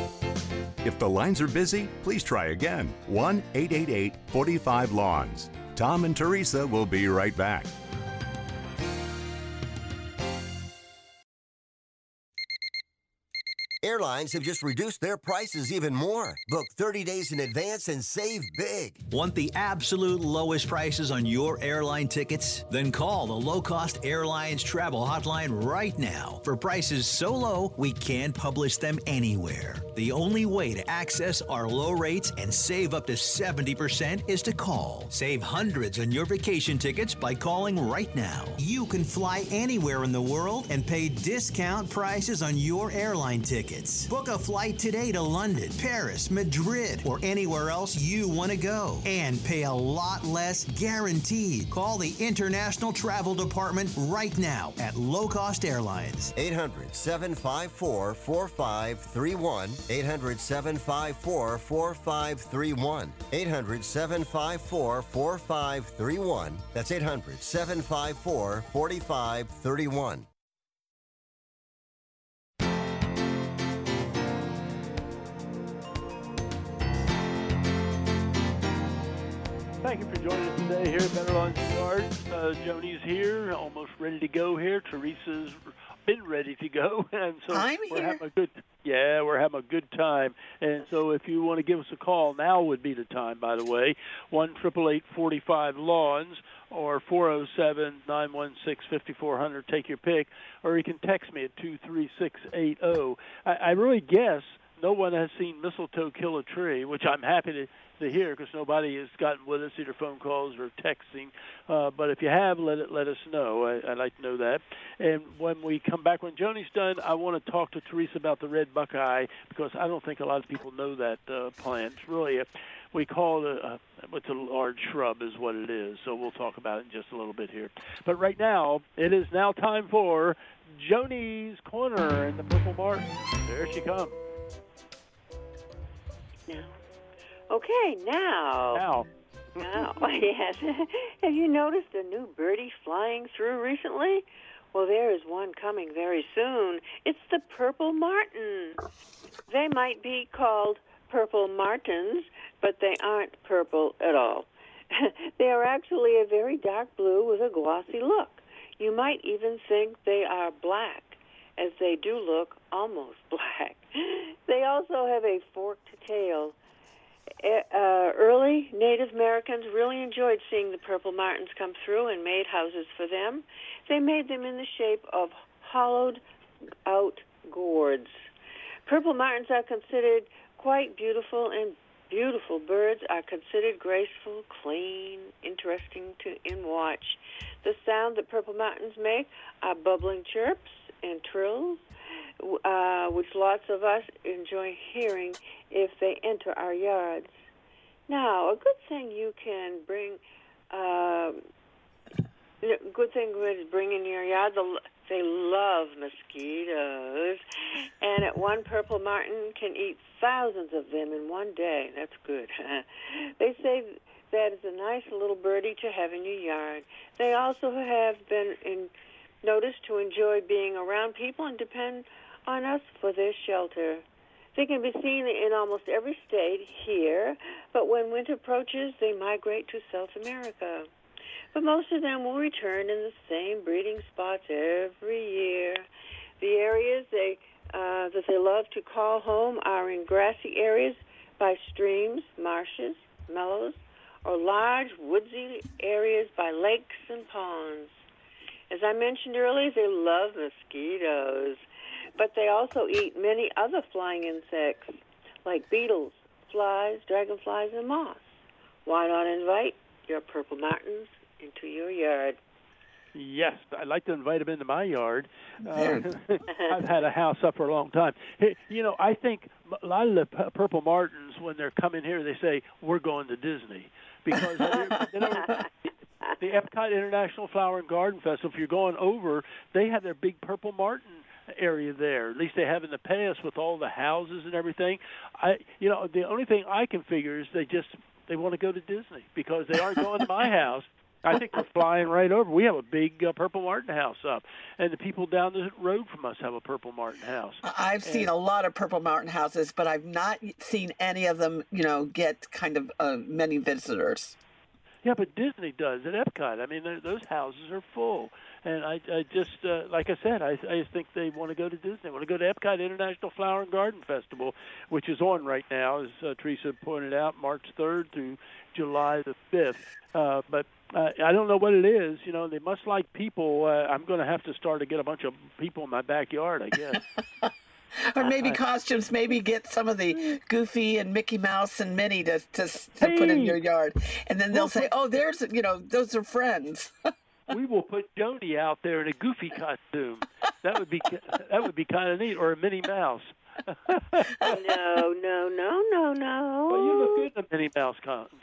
If the lines are busy, please try again. one eight eight eight, four five, lawns. Tom and Teresa will be right back. Airlines have just reduced their prices even more. Book thirty days in advance and save big. Want the absolute lowest prices on your airline tickets? Then call the Low Cost Airlines Travel Hotline right now for prices so low we can't publish them anywhere. The only way to access our low rates and save up to seventy percent is to call. Save hundreds on your vacation tickets by calling right now. You can fly anywhere in the world and pay discount prices on your airline tickets. Book a flight today to London, Paris, Madrid, or anywhere else you want to go and pay a lot less guaranteed. Call the International Travel Department right now at Low Cost Airlines. eight hundred, seven five four, four five three one. eight hundred, seven five four, four five three one. eight hundred, seven five four, four five three one. That's eight hundred, seven five four, four five three one. Thank you for joining us today here at Better Lawns and Gardens. Uh, Joni's here, almost ready to go here. Teresa's been ready to go, and so I'm we're here. having a good. Yeah, we're having a good time, and so if you want to give us a call, now would be the time. By the way, one triple eight forty five lawns or four zero seven nine one six fifty four hundred. Take your pick, or you can text me at two three six eight zero. I, I really guess no one has seen mistletoe kill a tree, which I'm happy to. to hear because nobody has gotten with us, either phone calls or texting. Uh, but if you have, let it let us know. I, I'd like to know that. And when we come back, when Joni's done, I want to talk to Teresa about the red buckeye because I don't think a lot of people know that uh, plant. It's really a, we call it a, it's a large shrub is what it is. So we'll talk about it in just a little bit here. But right now, it is now time for Joni's Corner and the Purple Martin. There she comes. No. Okay, now. Now. Now, yes. Have you noticed a new birdie flying through recently? Well, there is one coming very soon. It's the purple martin. They might be called purple martins, but they aren't purple at all. They are actually a very dark blue with a glossy look. You might even think they are black, as they do look almost black. They also have a forked tail. Uh, early Native Americans really enjoyed seeing the purple martins come through and made houses for them. They made them in the shape of hollowed-out gourds. Purple martins are considered quite beautiful, and beautiful birds are considered graceful, clean, interesting to in watch. The sound that purple martins make are bubbling chirps and trills, uh, which lots of us enjoy hearing if they enter our yards. Now, a good thing you can bring, uh, good thing is bring in your yard. The, they love mosquitoes, and at one purple martin can eat thousands of them in one day. That's good. They say that is a nice little birdie to have in your yard. They also have been in, noticed to enjoy being around people and depend on us for their shelter. They can be seen in almost every state here, but when winter approaches, they migrate to South America. But most of them will return in the same breeding spots every year. The areas they uh, that they love to call home are in grassy areas by streams, marshes, meadows, or large woodsy areas by lakes and ponds. As I mentioned earlier, they love mosquitoes, but they also eat many other flying insects like beetles, flies, dragonflies, and moths. Why not invite your purple martins into your yard? Yes, I'd like to invite them into my yard. Uh, I've had a house up for a long time. Hey, you know, I think a lot of the p- purple martins, when they're coming here, they say, we're going to Disney. Because you know, the Epcot International Flower and Garden Festival, if you're going over, they have their big purple martin area there. At least they have in the past with all the houses and everything. I, you know, the only thing I can figure is they just they want to go to Disney because they aren't going to my house. I think they're flying right over. We have a big uh, purple martin house up, and the people down the road from us have a purple martin house. I've and, seen a lot of purple martin houses, but I've not seen any of them, you know, get kind of uh, many visitors. Yeah, but Disney does at Epcot. I mean, those houses are full. And I, I just, uh, like I said, I, I just think they want to go to Disney. They want to go to Epcot International Flower and Garden Festival, which is on right now, as uh, Teresa pointed out, March third through July the fifth. Uh, but uh, I don't know what it is. You know, they must like people. Uh, I'm going to have to start to get a bunch of people in my backyard, I guess. Or maybe costumes. Maybe get some of the Goofy and Mickey Mouse and Minnie to to, to hey. put in your yard, and then they'll we'll say, put, "Oh, there's you know, those are friends." We will put Joni out there in a Goofy costume. That would be that would be kind of neat, or a Minnie Mouse. no, no, no, no, no. Well, you look good in a Minnie Mouse costume.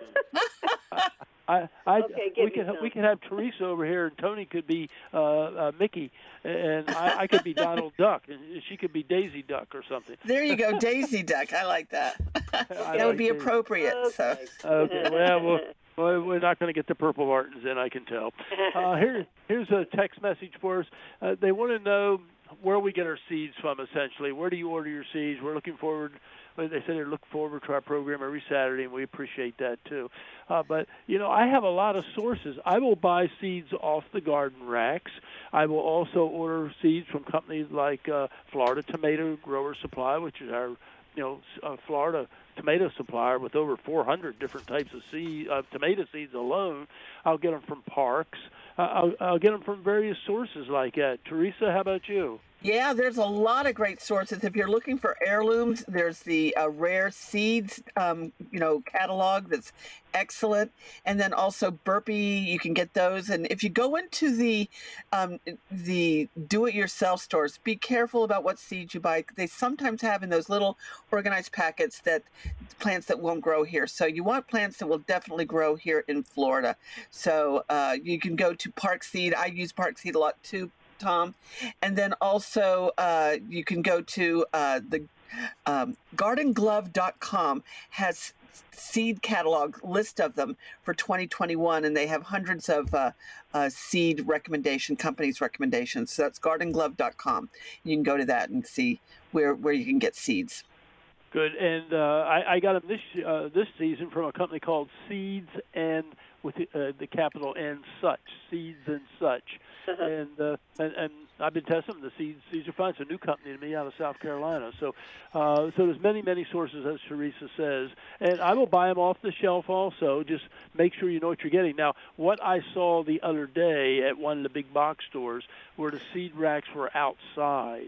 I, I, okay, give we me could some. we could have Teresa over here, and Tony could be uh, uh, Mickey, and I, I could be Donald Duck, and she could be Daisy Duck or something. There you go, Daisy Duck. I like that. that like would be Daisy. appropriate. Okay. So. Okay. Well, well, well, we're not going to get the purple martins in, I can tell. Uh, here, here's a text message for us. Uh, they want to know where we get our seeds from. Essentially, where do you order your seeds? We're looking forward. They said they look forward to our program every Saturday, and we appreciate that, too. Uh, but, you know, I have a lot of sources. I will buy seeds off the garden racks. I will also order seeds from companies like uh, Florida Tomato Grower Supply, which is our, you know, uh, Florida tomato supplier with over four hundred different types of seed, uh, tomato seeds alone. I'll get them from Parks. Uh, I'll, I'll get them from various sources like that. Teresa, how about you? Yeah, there's a lot of great sources. If you're looking for heirlooms, there's the uh, Rare Seeds, um, you know, catalog that's excellent. And then also Burpee, you can get those. And if you go into the um, the do-it-yourself stores, be careful about what seeds you buy. They sometimes have in those little organized packets that plants that won't grow here. So you want plants that will definitely grow here in Florida. So uh, you can go to Park Seed. I use Park Seed a lot too, Tom. And then also uh, you can go to uh, the um, garden glove dot com has seed catalog list of them for twenty twenty-one, and they have hundreds of uh, uh, seed recommendation companies recommendations. So that's garden glove dot com. You can go to that and see where where you can get seeds. Good, and uh, I, I got them this uh, this season from a company called Seeds and with the, uh, the capital N Such, Seeds and Such, uh-huh. and, uh, and and I've been testing them. The seeds seeds are fine. It's a new company to me out of South Carolina. So uh, so there's many many sources, as Teresa says, and I will buy them off the shelf also. Just make sure you know what you're getting. Now, what I saw the other day at one of the big box stores where the seed racks were outside.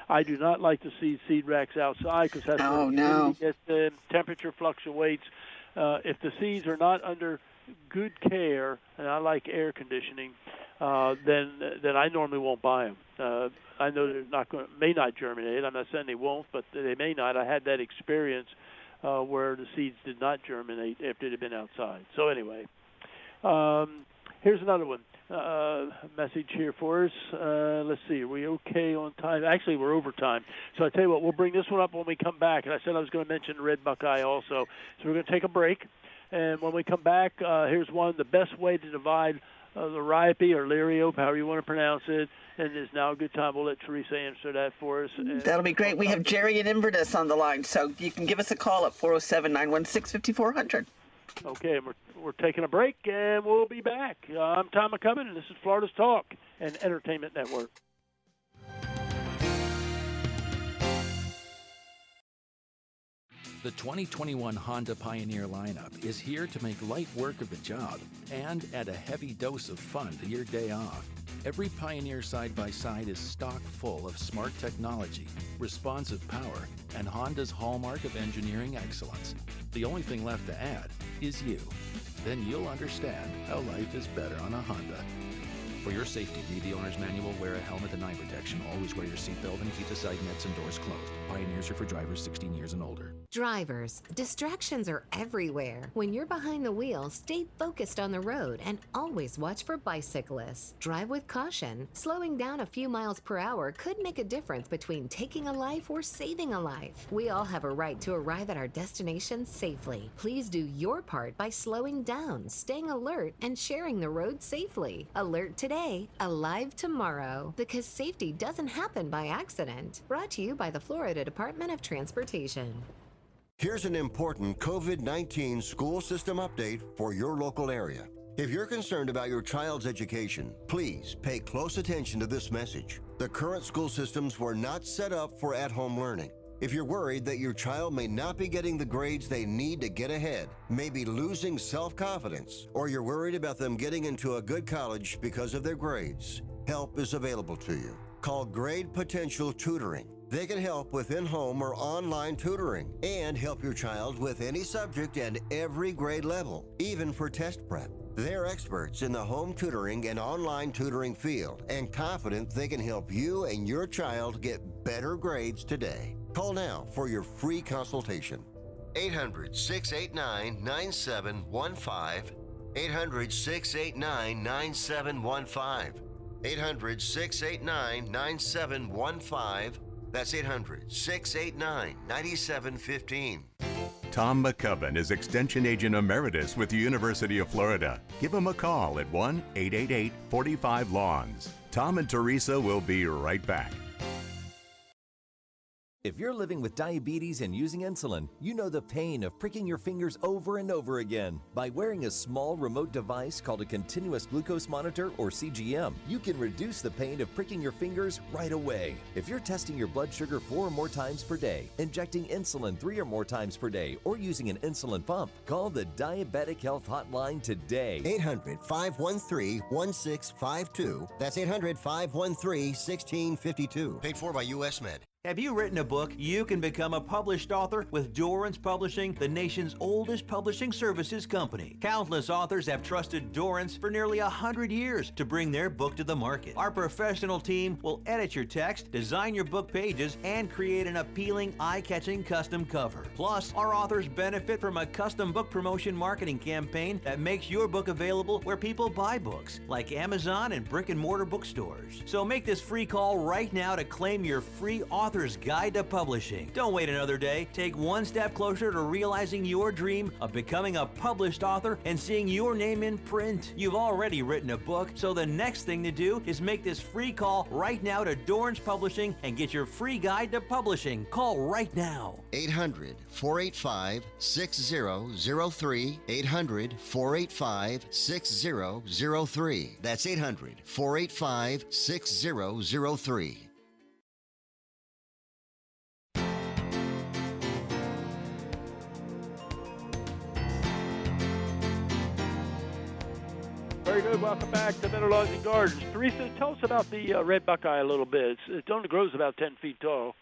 I do not like to see seed racks outside because that's oh, where no. gets the temperature fluctuates. Uh, if the seeds are not under good care, and I like air conditioning, uh, then then I normally won't buy them. Uh, I know they're not going, may not germinate. I'm not saying they won't, but they may not. I had that experience uh, where the seeds did not germinate after they'd been outside. So anyway, um, here's another one. Uh, message here for us. Uh, let's see. Are we okay on time? Actually, we're over time. So I tell you what, we'll bring this one up when we come back. And I said I was going to mention Red Buckeye also. So we're going to take a break. And when we come back, uh, here's one, the best way to divide uh, the Riepe or Liriope, however you want to pronounce it. And it's now a good time. We'll let Teresa answer that for us. And that'll be great. We have Jerry in Inverness on the line. So you can give us a call at four oh seven, nine one six, five four zero zero. Okay, we're, we're taking a break, and we'll be back. Uh, I'm Tom McCubbin, and this is Florida's Talk and Entertainment Network. The twenty twenty-one Honda Pioneer lineup is here to make light work of the job and add a heavy dose of fun to your day off. Every Pioneer side-by-side is stock full of smart technology, responsive power, and Honda's hallmark of engineering excellence. The only thing left to add is you. Then you'll understand how life is better on a Honda. For your safety, read the owner's manual, wear a helmet and eye protection, always wear your seatbelt, and keep the side nets and doors closed. Pioneers are for drivers sixteen years and older. Drivers, distractions are everywhere. When you're behind the wheel, stay focused on the road and always watch for bicyclists. Drive with caution. Slowing down a few miles per hour could make a difference between taking a life or saving a life. We all have a right to arrive at our destination safely. Please do your part by slowing down, staying alert, and sharing the road safely. Alert today, alive tomorrow. Because safety doesn't happen by accident. Brought to you by the Florida Department of Transportation. Here's an important COVID nineteen school system update for your local area. If you're concerned about your child's education, please pay close attention to this message. The current school systems were not set up for at-home learning. If you're worried that your child may not be getting the grades they need to get ahead, may be losing self-confidence, or you're worried about them getting into a good college because of their grades, help is available to you. Call Grade Potential Tutoring. They can help with in-home or online tutoring and help your child with any subject and every grade level, even for test prep. They're experts in the home tutoring and online tutoring field and confident they can help you and your child get better grades today. Call now for your free consultation. eight hundred, six eight nine, nine seven one five. eight hundred, six eight nine, nine seven one five. eight hundred, six eight nine, nine seven one five. That's eight hundred, six eight nine, nine seven one five. Tom McCubbin is Extension Agent Emeritus with the University of Florida. Give him a call at one eight eight eight, four five, lawns. Tom and Teresa will be right back. If you're living with diabetes and using insulin, you know the pain of pricking your fingers over and over again. By wearing a small remote device called a continuous glucose monitor, or C G M, you can reduce the pain of pricking your fingers right away. If you're testing your blood sugar four or more times per day, injecting insulin three or more times per day, or using an insulin pump, call the Diabetic Health Hotline today. eight hundred, five one three, one six five two. That's eight hundred, five one three, one six five two. Paid for by U S Med. Have you written a book? You can become a published author with Dorrance Publishing, the nation's oldest publishing services company. Countless authors have trusted Dorrance for nearly one hundred years to bring their book to the market. Our professional team will edit your text, design your book pages, and create an appealing, eye-catching custom cover. Plus, our authors benefit from a custom book promotion marketing campaign that makes your book available where people buy books, like Amazon and brick-and-mortar bookstores. So make this free call right now to claim your free author Author's Guide to Publishing. Don't wait another day. Take one step closer to realizing your dream of becoming a published author and seeing your name in print. You've already written a book, so the next thing to do is make this free call right now to Dorrance Publishing and get your free guide to publishing. Call right now. eight hundred, four eight five, six zero zero three. eight hundred, four eight five, six zero zero three. That's eight hundred, four eight five, six zero zero three. Very good. Good. Welcome back to Better Lawns and Gardens. Teresa, tell us about the uh, red buckeye a little bit. It's, it only grows about ten feet tall.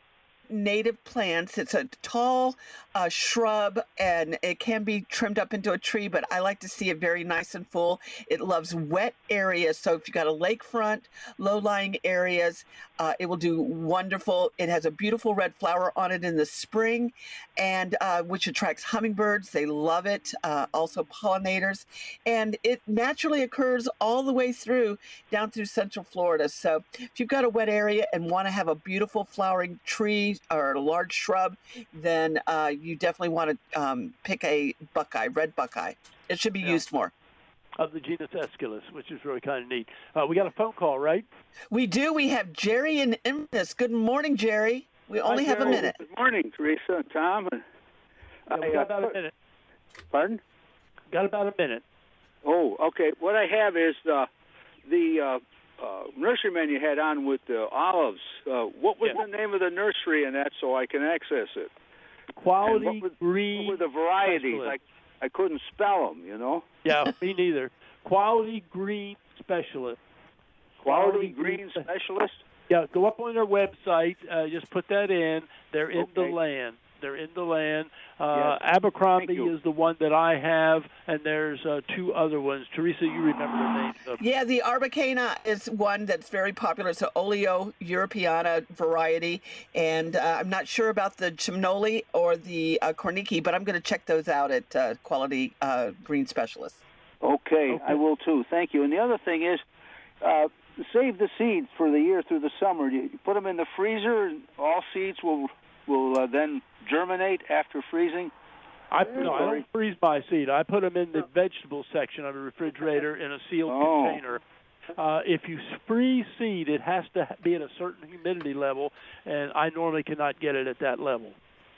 Native plants. It's a tall uh, shrub, and it can be trimmed up into a tree, but I like to see it very nice and full. It loves wet areas, so if you've got a lakefront, low-lying areas, uh, it will do wonderful. It has a beautiful red flower on it in the spring, and uh, which attracts hummingbirds. They love it, uh, also pollinators, and it naturally occurs all the way through, down through Central Florida. So if you've got a wet area and want to have a beautiful flowering tree or a large shrub, then uh, you definitely want to um, pick a buckeye, red buckeye. It should be Yeah. used more. Of the genus Aeschylus, which is really kind of neat. Uh, we got a phone call, right? We do. We have Jerry in Inverness. Good morning, Jerry. We only have a minute. Good morning, Teresa and Tom. Yeah, we got about a minute. Pardon? Got about a minute. Oh, okay. What I have is uh, the uh, uh, nurseryman you had on with the olives. Uh, what was Yeah. the name of the nursery in that so I can access it? Quality And what was- green. What were the varieties? Specialist. I, I couldn't spell them, you know? Yeah, me neither. Quality Green Specialist. Quality Green Specialist? Yeah, go up on their website. Uh, just put that in. They're in the Okay. land. They're in the land. Uh, Yes. Abercrombie Thank you. is the one that I have, and there's uh, two other ones. Teresa, you remember the names of them. Yeah, the Arbicana is one that's very popular. It's an Oleo Europeana variety, and uh, I'm not sure about the Chimnoli or the uh, Corniki, but I'm going to check those out at uh, Quality uh, Green Specialist. Okay, I will too. Thank you. And the other thing is, uh, save the seeds for the year through the summer. You you put them in the freezer, and all seeds will will uh, then germinate after freezing. I, no, I don't freeze my seed. I put them in the vegetable section of the refrigerator in a sealed Oh. container. Uh, if you freeze seed, it has to be at a certain humidity level, and I normally cannot get it at that level.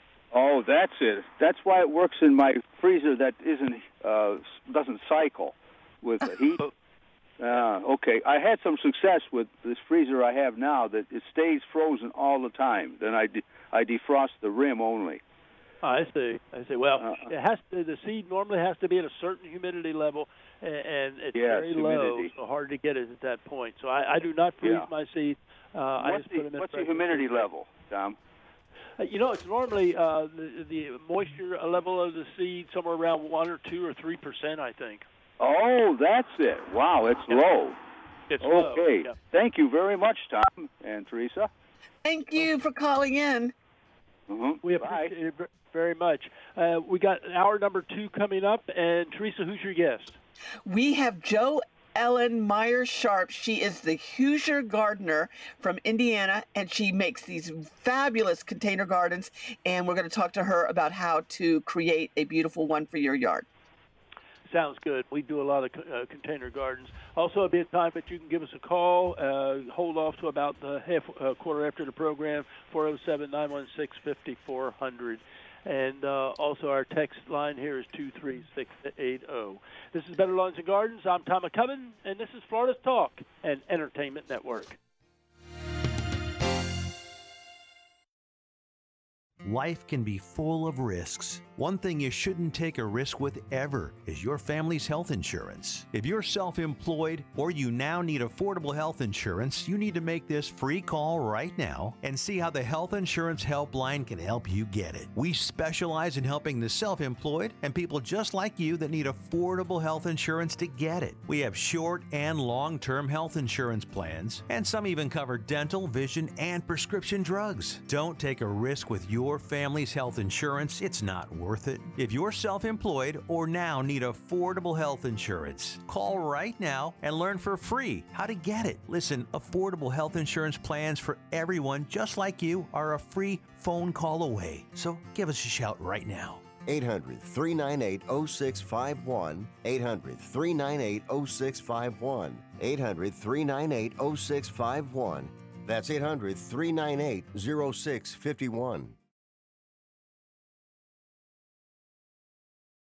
Oh, that's it. That's why it works in my freezer that isn't uh, doesn't cycle with the heat. Uh, okay, I had some success with this freezer I have now that it stays frozen all the time. Then I de- I defrost the rim only. I see. I see. Well, Uh, it has to, the seed normally has to be at a certain humidity level, and, and it's Yes, very low, humidity. so hard to get it at that point. So I, I do not freeze Yeah. my seed. Uh, I What's just the, put them in what's the fresh humidity refrigerator. level, Tom? Uh, You know, it's normally uh, the, the moisture level of the seed somewhere around one or two or three percent, I think. Oh, that's it. Wow, it's low. It's low, okay. yeah. Thank you very much, Tom and Teresa. Thank you for calling in. Uh-huh. We appreciate it ver- very much. Uh, we got hour number two coming up, and Teresa, who's your guest? We have Jo Ellen Meyer Sharp. She is the Hoosier gardener from Indiana, and she makes these fabulous container gardens. And we're going to talk to her about how to create a beautiful one for your yard. Sounds good. We do a lot of uh, container gardens. Also, it'll be a time that you can give us a call. Uh, hold off to about the half uh, quarter after the program, four oh seven, nine one six, five four zero zero. And uh, also our text line here is two three six eight zero. This is Better Lawns and Gardens. I'm Tom McCubbin, and this is Florida's Talk and Entertainment Network. Life can be full of risks. One thing you shouldn't take a risk with ever is your family's health insurance. If you're self-employed or you now need affordable health insurance, you need to make this free call right now and see how the Health Insurance Helpline can help you get it. We specialize in helping the self-employed and people just like you that need affordable health insurance to get it. We have short and long-term health insurance plans, and some even cover dental, vision, and prescription drugs. Don't take a risk with your family's health insurance. It's not worth it. If you're self-employed or now need affordable health insurance, call right now and learn for free how to get it. Listen, affordable health insurance plans for everyone just like you are a free phone call away. So give us a shout right now. eight hundred, three nine eight, oh six five one. eight hundred, three nine eight, oh six five one. eight hundred, three nine eight, oh six five one. That's eight hundred, three nine eight, oh six five one.